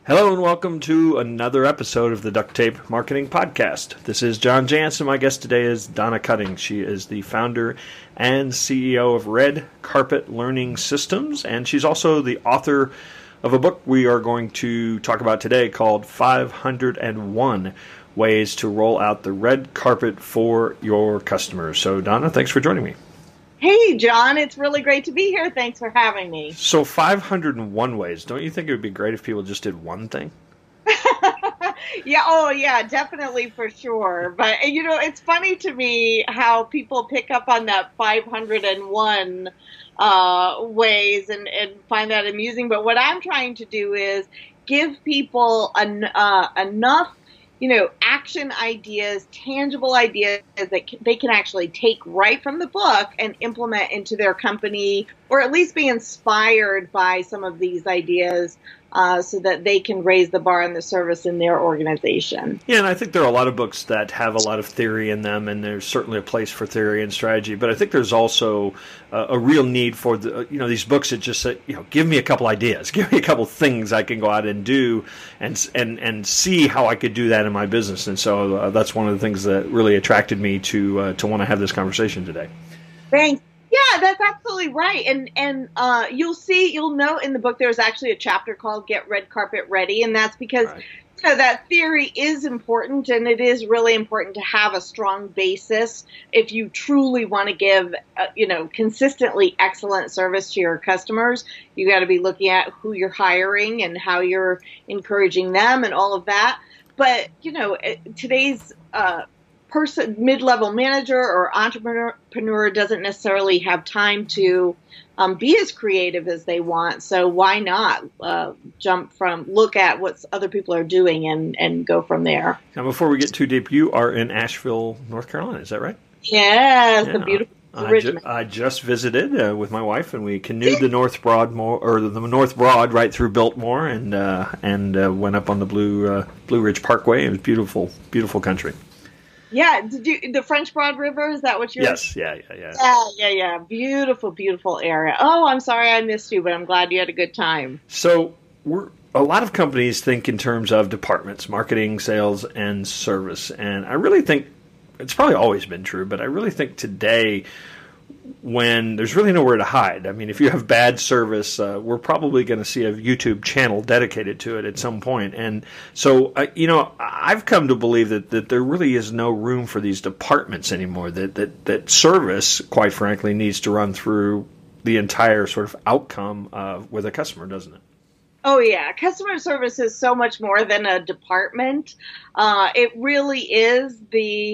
Hello and welcome to another episode of the Duct Tape Marketing Podcast. This is John Jansen. My guest today is Donna Cutting. She is the founder and CEO of Red Carpet Learning Systems, and she's also the author of a book we are going to talk about today called 501 Ways to Roll Out the Red Carpet for Your Customers. So, Donna, thanks for joining me. Hey, John, it's really great to be here. Thanks for having me. So 501 ways. Don't you think it would be great if people just did one thing? Yeah, definitely for sure. But, it's funny to me how people pick up on that 501 ways and find that amusing. But what I'm trying to do is give people enough action ideas, tangible ideas that they can actually take right from the book and implement into their company, or at least be inspired by some of these ideas so that they can raise the bar in the service in their organization. Yeah, and I think there are a lot of books that have a lot of theory in them, and there's certainly a place for theory and strategy. But I think there's also a real need for these books that just say, give me a couple ideas, give me a couple things I can go out and do, and see how I could do that in my business. And so that's one of the things that really attracted me to want to have this conversation today. Thanks. Yeah, that's absolutely right. And you'll note in the book there's actually a chapter called Get Red Carpet Ready, and that's because that theory is important, and it is really important to have a strong basis if you truly want to give consistently excellent service to your customers. You got to be looking at who you're hiring and how you're encouraging them and all of that. But today's mid-level manager or entrepreneur doesn't necessarily have time to be as creative as they want. So why not look at what other people are doing and go from there? Now, before we get too deep, you are in Asheville, North Carolina. Is that right? Yes, the beautiful Richmond. I just visited with my wife, and we canoed the North Broad right through Biltmore, and went up on the Blue Ridge Parkway. It was beautiful, beautiful country. Yeah, the French Broad River, is that what you're... Yes, yeah. Yeah. Beautiful, beautiful area. Oh, I'm sorry I missed you, but I'm glad you had a good time. So a lot of companies think in terms of departments, marketing, sales, and service. And I really think, it's probably always been true, but I really think today, when there's really nowhere to hide. I mean, if you have bad service, we're probably going to see a YouTube channel dedicated to it at some point. And so, I've come to believe that there really is no room for these departments anymore, that service, quite frankly, needs to run through the entire sort of outcome with a customer, doesn't it? Oh, yeah. Customer service is so much more than a department. It really is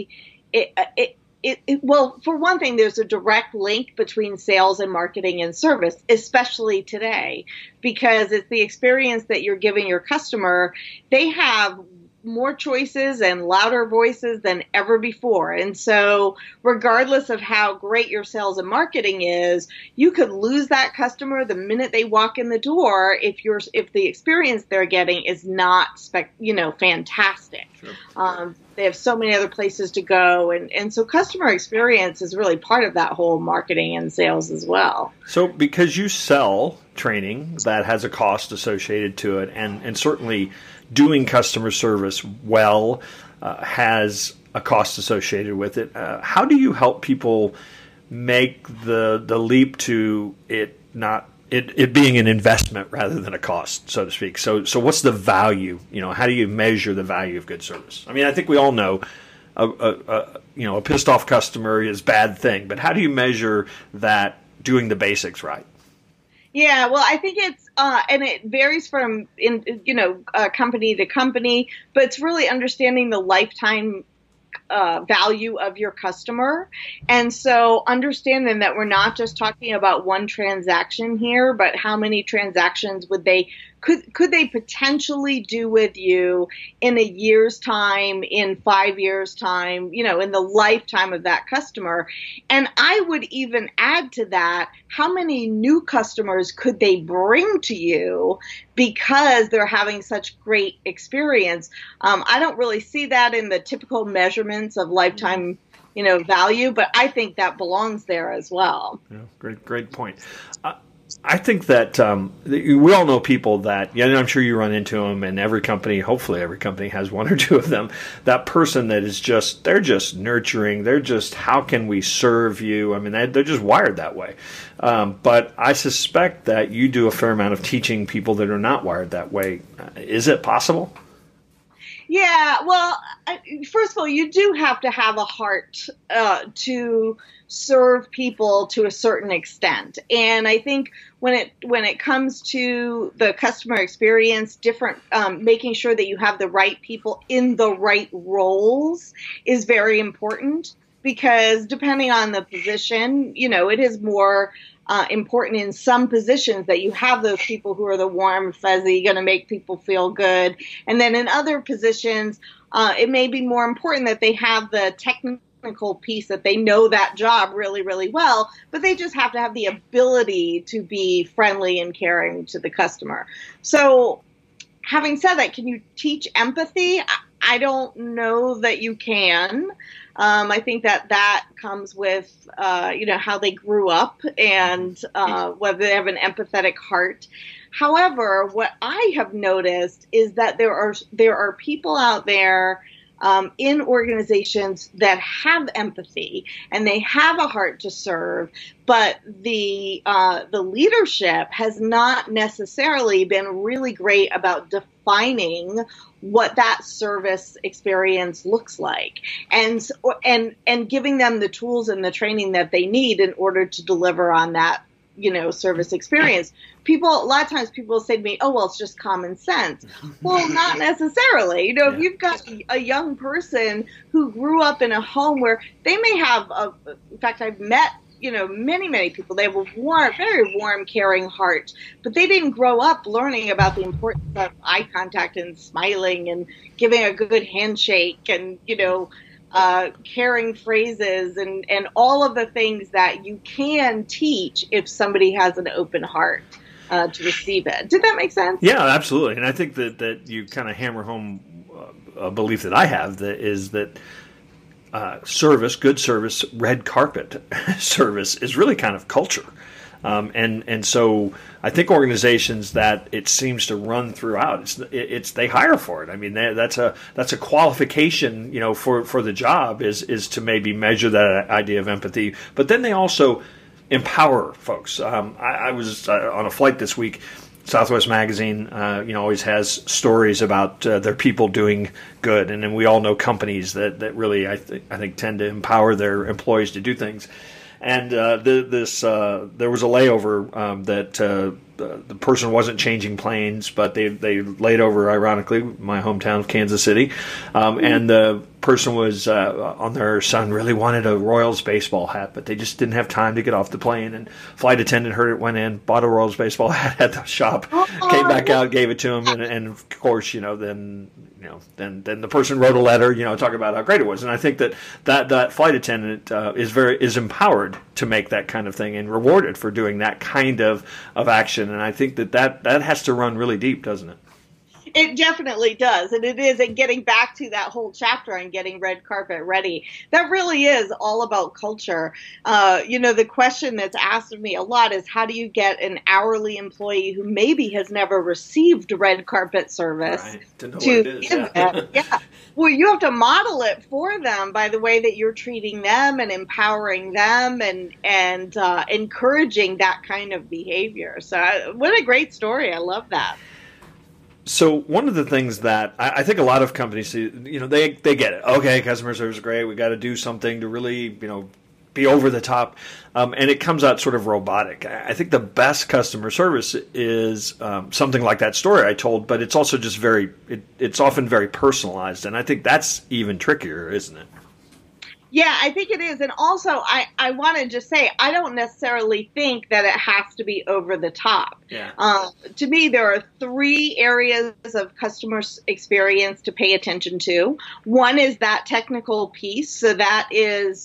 well, for one thing, there's a direct link between sales and marketing and service, especially today, because it's the experience that you're giving your customer. They have more choices and louder voices than ever before. And so regardless of how great your sales and marketing is, you could lose that customer the minute they walk in the door if the experience they're getting is not fantastic. Sure. They have so many other places to go. And so customer experience is really part of that whole marketing and sales as well. So because you sell training that has a cost associated to it, and certainly doing customer service well has a cost associated with it, how do you help people make the leap to it being an investment rather than a cost, so to speak? So what's the value? How do you measure the value of good service? I mean, I think we all know a pissed off customer is a bad thing, but how do you measure that doing the basics right? Yeah, well, I think it's and it varies from company to company, but it's really understanding the lifetime value of your customer. And so understanding that we're not just talking about one transaction here, but how many transactions could they potentially do with you in a year's time, in 5 years' time, in the lifetime of that customer. And I would even add to that, how many new customers could they bring to you because they're having such great experience? I don't really see that in the typical measurements of lifetime value, but I think that belongs there as well. Yeah, great point. I think that we all know people that, yeah, I'm sure you run into them, and every company, hopefully every company has one or two of them, that person that is just, they're just nurturing, they're just, how can we serve you? I mean, they're just wired that way. But I suspect that you do a fair amount of teaching people that are not wired that way. Is it possible? Yeah, well, first of all, you do have to have a heart to serve people to a certain extent, and I think when it comes to the customer experience, making sure that you have the right people in the right roles is very important, because depending on the position, it is more important in some positions that you have those people who are the warm, fuzzy, going to make people feel good. And then in other positions, it may be more important that they have the technical piece, that they know that job really, really well, but they just have to have the ability to be friendly and caring to the customer. So having said that, can you teach empathy? I don't know that you can. I think that comes with, how they grew up and whether they have an empathetic heart. However, what I have noticed is that there are people out there in organizations that have empathy and they have a heart to serve, but the leadership has not necessarily been really great about defining what that service experience looks like, and giving them the tools and the training that they need in order to deliver on that service experience. A lot of times people say to me, oh, well, it's just common sense. Well, not necessarily. If you've got a young person who grew up in a home where they may have, in fact, I've met, many, many people, they have a very warm, caring heart, but they didn't grow up learning about the importance of eye contact and smiling and giving a good handshake and, caring phrases and all of the things that you can teach if somebody has an open heart to receive it. Did that make sense? Yeah, absolutely. And I think that you kind of hammer home a belief that I have, that is that good service, red carpet service is really kind of culture. And so I think organizations that it seems to run throughout, it's they hire for it. I mean, that's a qualification, for the job is to maybe measure that idea of empathy. But then they also empower folks. I was on a flight this week. Southwest Magazine, always has stories about their people doing good, and then we all know companies that really, I think, tend to empower their employees to do things. And there was a layover that the person wasn't changing planes, but they laid over, ironically, my hometown of Kansas City, and the person was on their son really wanted a Royals baseball hat, but they just didn't have time to get off the plane. And flight attendant heard it, went in, bought a Royals baseball hat at the shop, came back out, gave it to him, and of course, then the person wrote a letter, talking about how great it was. And I think that flight attendant is empowered to make that kind of thing and rewarded for doing that kind of action. And I think that has to run really deep, doesn't it? It definitely does. And it is. And getting back to that whole chapter on getting red carpet ready, that really is all about culture. The question that's asked of me a lot is, how do you get an hourly employee who maybe has never received red carpet service to give that? Yeah. Well, you have to model it for them by the way that you're treating them and empowering them and encouraging that kind of behavior. So what a great story. I love that. So one of the things that I think a lot of companies see, they get it. Okay, customer service is great. We got to do something to really, be over the top, and it comes out sort of robotic. I think the best customer service is something like that story I told, but it's also just it's often very personalized, and I think that's even trickier, isn't it? Yeah, I think it is. And also, I want to just say, I don't necessarily think that it has to be over the top. Yeah. To me, there are 3 areas of customer experience to pay attention to. One is that technical piece. So that is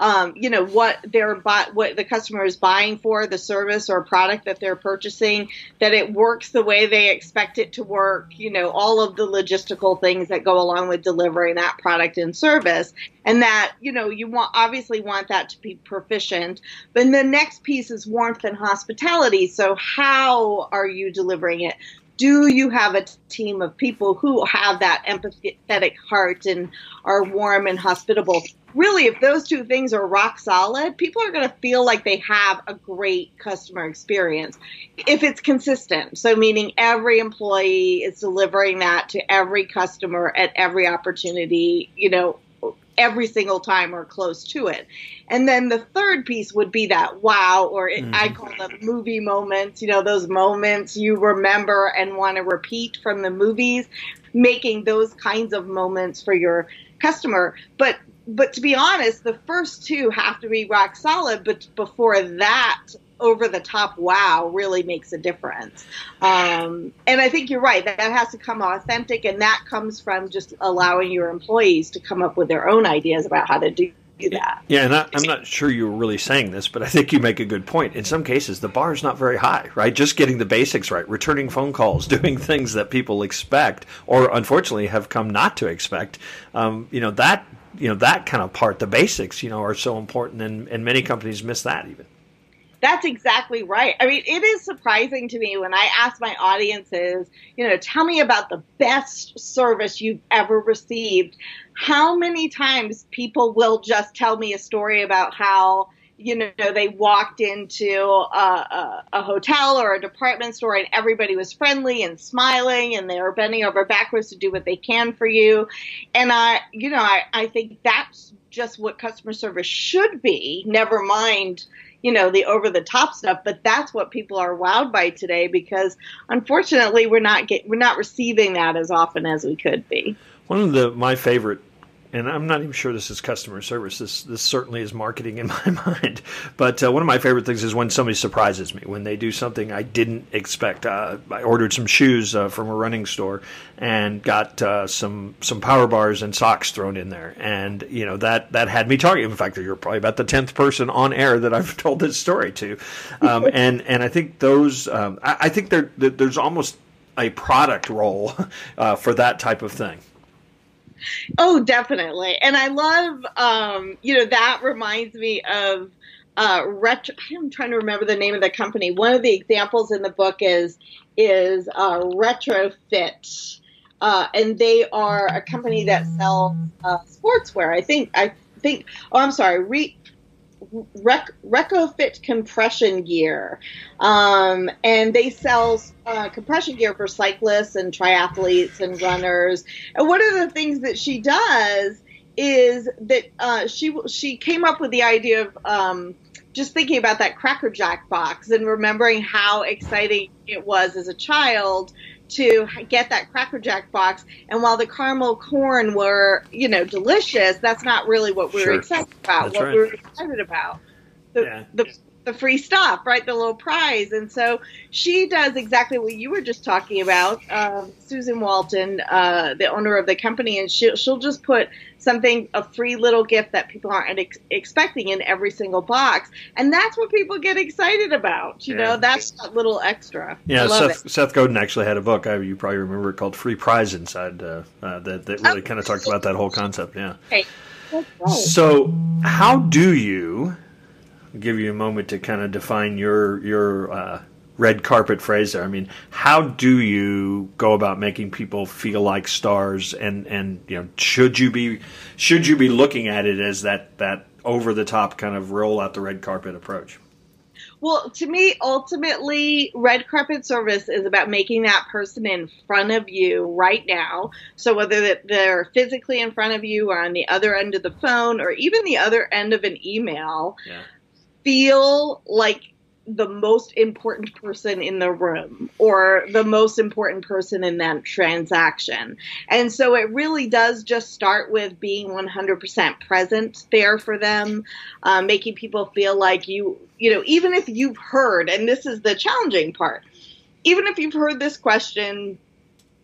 what what the customer is buying for, the service or product that they're purchasing, that it works the way they expect it to work, all of the logistical things that go along with delivering that product and service. And that, you obviously want that to be proficient. But the next piece is warmth and hospitality. So how are you delivering it? Do you have a team of people who have that empathetic heart and are warm and hospitable? Really, if those two things are rock solid, people are going to feel like they have a great customer experience if it's consistent. So meaning every employee is delivering that to every customer at every opportunity, every single time or close to it. And then the third piece would be that wow, or I call them movie moments, those moments you remember and want to repeat from the movies, making those kinds of moments for your customer. But to be honest, the first two have to be rock solid, but before that, over the top wow really makes a difference. And I think you're right. That has to come authentic, and that comes from just allowing your employees to come up with their own ideas about how to do that. Yeah, and I'm not sure you were really saying this, but I think you make a good point. In some cases, the bar is not very high, right? Just getting the basics right, returning phone calls, doing things that people expect or unfortunately have come not to expect. That kind of part, the basics, are so important, and many companies miss that even. That's exactly right. I mean, it is surprising to me when I ask my audiences, tell me about the best service you've ever received. How many times people will just tell me a story about how, they walked into a hotel or a department store and everybody was friendly and smiling and they were bending over backwards to do what they can for you. And I think that's just what customer service should be, never mind the over-the-top stuff, but that's what people are wowed by today because, unfortunately, we're not receiving that as often as we could be. One of my favorite, and I'm not even sure this is customer service. This certainly is marketing in my mind. But one of my favorite things is when somebody surprises me, when they do something I didn't expect. I ordered some shoes from a running store and got some power bars and socks thrown in there. And, that had me talking. In fact, you're probably about the 10th person on air that I've told this story to. And I think those, I think there's almost a product role for that type of thing. Oh, definitely. And I love, that reminds me of I'm trying to remember the name of the company. One of the examples in the book is Retrofit. And they are a company that sells sportswear. I think, Recofit compression gear. And they sell compression gear for cyclists and triathletes and runners. And one of the things that she does is that she came up with the idea of just thinking about that Cracker Jack box and remembering how exciting it was as a child to get that Cracker Jack box. And while the caramel corn were, delicious, that's not really what we were excited about. That's right. We were excited about the free stuff, right? The little prize. And so she does exactly what you were just talking about, Susan Walton, the owner of the company, and she'll just put a free little gift that people aren't expecting in every single box. And that's what people get excited about. That's that little extra. Yeah, Seth Godin actually had a book, you probably remember it, called Free Prize Inside, that really kind of talked about that whole concept. Yeah. Okay. That's right. So how do you, I'll give you a moment to kind of define your red carpet phrase there. I mean, how do you go about making people feel like stars? And should you be looking at it as that over the top kind of roll out the red carpet approach? Well, to me, ultimately, red carpet service is about making that person in front of you right now. So whether they're physically in front of you or on the other end of the phone or even the other end of an email, feel like the most important person in the room or the most important person in that transaction. And so it really does just start with being 100% present there for them, making people feel like even if you've heard, and this is the challenging part, even if you've heard this question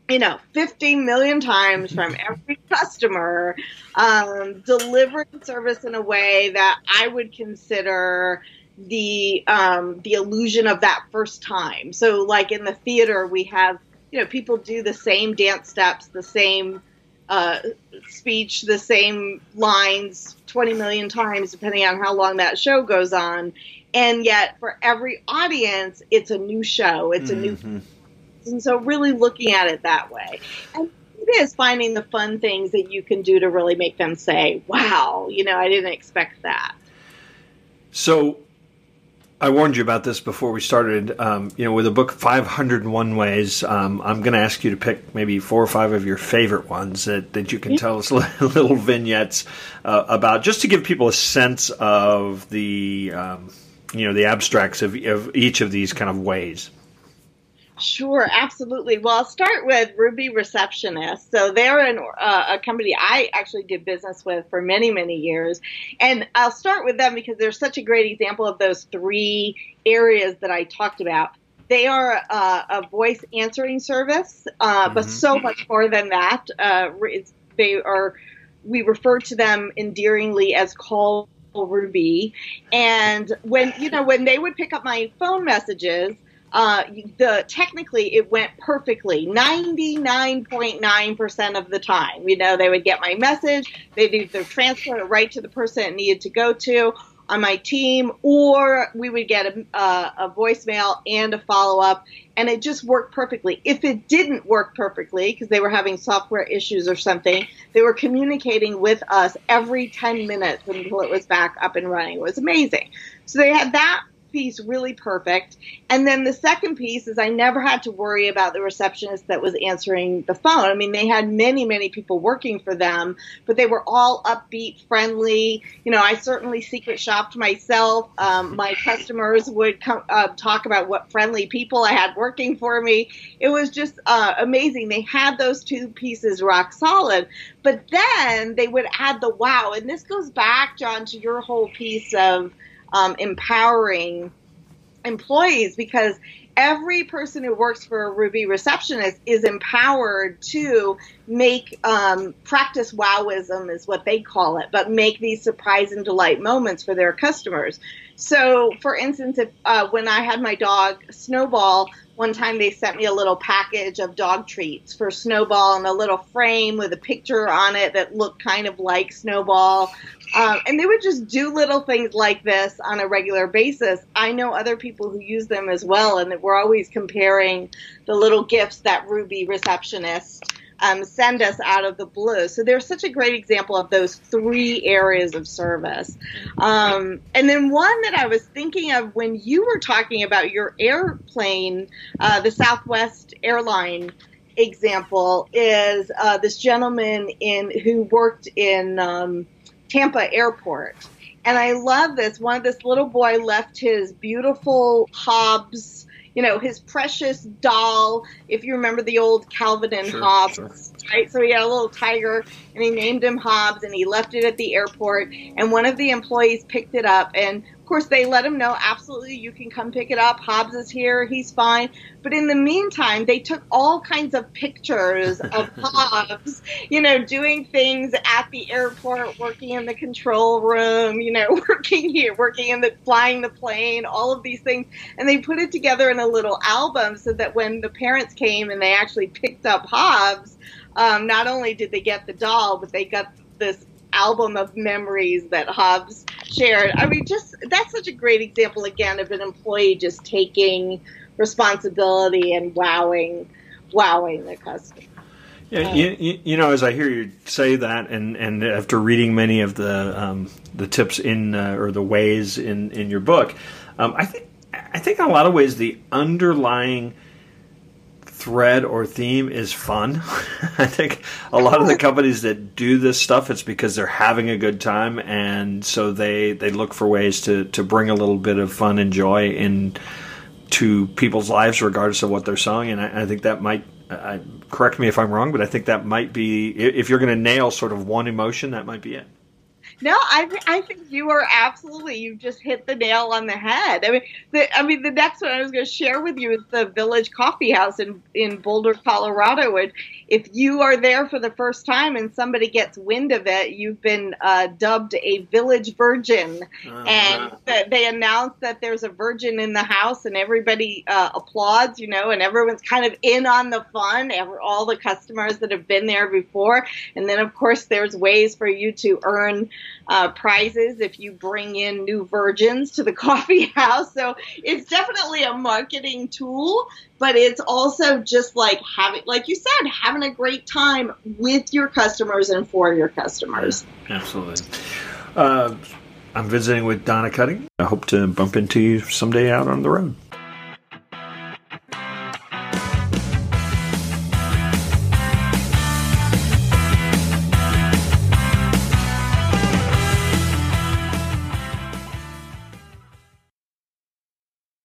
50 million times from every customer, delivering service in a way that I would consider the illusion of that first time. So like in the theater, we have, people do the same dance steps, the same speech, the same lines 20 million times, depending on how long that show goes on. And yet for every audience, it's a new show. It's a new, and so really looking at it that way. And it is finding the fun things that you can do to really make them say, wow, I didn't expect that. So I warned you about this before we started. With the book 501 Ways, I'm going to ask you to pick maybe 4 or 5 of your favorite ones that you can tell us little vignettes about, just to give people a sense of the abstracts of each of these kind of ways. Sure, absolutely. Well, I'll start with Ruby Receptionist. So they're a company I actually did business with for many, many years. And I'll start with them because they're such a great example of those 3 areas that I talked about. They are a voice answering service, but so much more than that. We refer to them endearingly as Call Ruby. And when they would pick up my phone messages, technically it went perfectly 99.9% of the time. They would get my message, they'd either transfer it right to the person it needed to go to on my team, or we would get a voicemail and a follow-up, and it just worked perfectly. If it didn't work perfectly because they were having software issues or something, they were communicating with us every 10 minutes until it was back up and running. It was amazing. So they had that piece really perfect. And then the second piece is I never had to worry about the receptionist that was answering the phone. I mean, they had many, many people working for them, but they were all upbeat, friendly. I certainly secret shopped myself. My customers would come talk about what friendly people I had working for me. It was just amazing. They had those 2 pieces rock solid, but then they would add the wow. And this goes back, John, to your whole piece of empowering employees, because every person who works for a Ruby Receptionist is empowered to make practice wowism is what they call it, but make these surprise and delight moments for their customers. So, for instance, if when I had my dog Snowball, one time they sent me a little package of dog treats for Snowball in a little frame with a picture on it that looked kind of like Snowball. And they would just do little things like this on a regular basis. I know other people who use them as well, and we're always comparing the little gifts that Ruby Receptionist send us out of the blue. So they're such a great example of those 3 areas of service. And then one that I was thinking of when you were talking about your airplane, the Southwest airline example, is this gentleman who worked in Tampa Airport. And I love this. This little boy left his beautiful Hobbs, his precious doll, if you remember the old Calvin and Hobbes, right? So he had a little tiger, and he named him Hobbs, and he left it at the airport, and one of the employees picked it up, and of course they let him know, absolutely, you can come pick it up, Hobbs is here, he's fine. But in the meantime, they took all kinds of pictures of Hobbs, doing things at the airport, working in the control room, flying the plane, all of these things. And they put it together in a little album so that when the parents came and they actually picked up Hobbs, not only did they get the doll, but they got this album of memories that Hobbs shared. I mean, that's such a great example, again, of an employee just taking responsibility and wowing the customer. Yeah, as I hear you say that, and after reading many of the tips or the ways in your book, I think in a lot of ways the underlying thread or theme is fun. I think a lot of the companies that do this stuff, it's because they're having a good time, and so they look for ways to bring a little bit of fun and joy into people's lives, regardless of what they're selling. And I think that might, correct me if I'm wrong, but I think that might be, if you're going to nail sort of one emotion, that might be it. No, I think you are absolutely, you've just hit the nail on the head. The next one I was going to share with you is the Village Coffee House in Boulder, Colorado. And if you are there for the first time and somebody gets wind of it, you've been dubbed a village virgin. And they announce that there's a virgin in the house, and everybody applauds, and everyone's kind of in on the fun, all the customers that have been there before. And then, of course, there's ways for you to earn prizes if you bring in new virgins to the coffee house. So it's definitely a marketing tool, but it's also just like like you said, having a great time with your customers and for your customers. Absolutely. I'm visiting with Donna Cutting. I hope to bump into you someday out on the road.